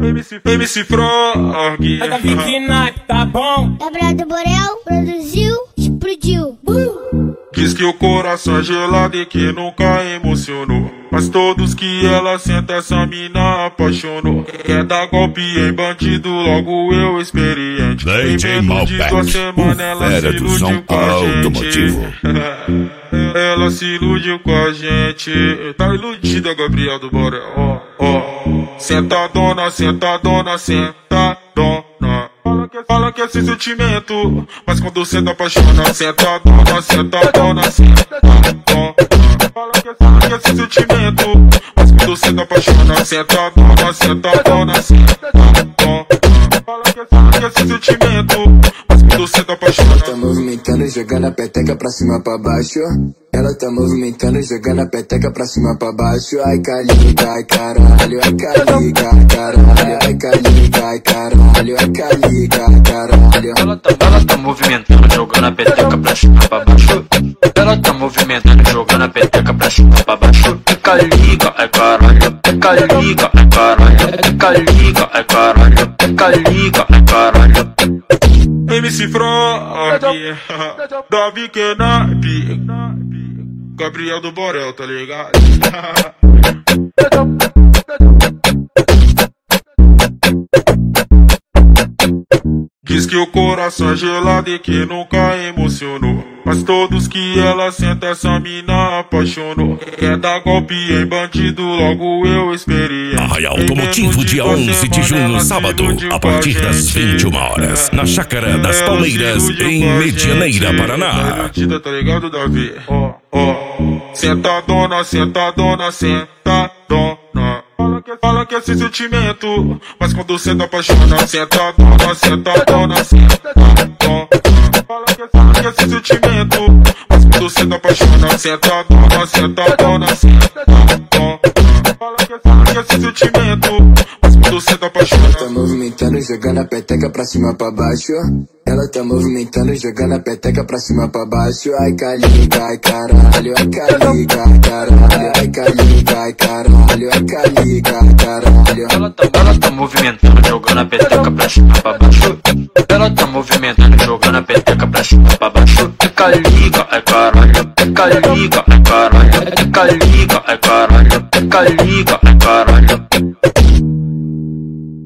MC Frog. Tá Vicky, tá bom? Gabriel do Borel produziu, explodiu. Diz que o coração é gelado e que nunca emocionou, mas todos que ela senta essa mina apaixonou. Quer dar golpe em bandido, logo eu experiente. DJ Em menos de 2 semanas ela se iludiu com a gente. Ela se iludiu com a gente. Tá iludida, Gabriel do Borel. Sentadona, sentadona, sentadona. Fala que é sem sentimento, mas quando senta apaixona. Sentadona, sentadona, sentadona. Fala que é sem sentimento, mas quando senta apaixona. Sentadona, sentadona, sentadona. Fala que é sem sentimento, mas quando senta apaixona. Ela tá movimentando, jogando a peteca pra cima pra baixo. Ela tá movimentando, jogando a peteca pra cima pra baixo. Ai caliga, ai caralho, ai caliga, ai caralho, ai caliga, ai caralho, ai caliga, ai caralho. Ela tá movimentando, jogando a peteca pra cima pra baixo. Ela tá movimentando, jogando a peteca pra cima pra baixo. Ai caliga, ai caralho, ai caliga, ai caralho, ai caliga, ai caralho, ai caliga, ai caralho. MC Frog, Davi Kenap, Gabriel do Borel, tá ligado? Diz que o coração é gelado e que nunca emocionou, mas todos que ela senta essa mina apaixonou. Quer dar golpe em bandido, logo eu experiente. Arraial Automotivo, dia 11 de junho, sábado, a partir das 21 horas, na Chácara das Palmeiras, em Medianeira, Paraná. Tá ligado, Davi? Sentadona, sentadona, sentadona. Fala que é sem sentimento, mas quando senta apaixona. Sentadona, sentadona, sentadona. Fala que é sem sentimento, mas quando senta apaixona. Sentadona, sentadona, sentadona. Fala que é sem sentimento, mas quando senta apaixona. Ela tá movimentando, jogando a peteca pra cima pra baixo. Ela tá movimentando, jogando a peteca pra cima pra baixo. Ai caliga, ai caralho, ai caliga, ai caralho, ai caliga, ai caralho, ai caliga, ai caralho. Ela tá movimentando, jogando a peteca pra cima pra baixo. Ela tá movimentando, jogando a peteca pra cima pra baixo. Ai caliga, ai caralho, ai caliga, ai caralho, ai caliga, ai caralho, ai caliga, ai caralho.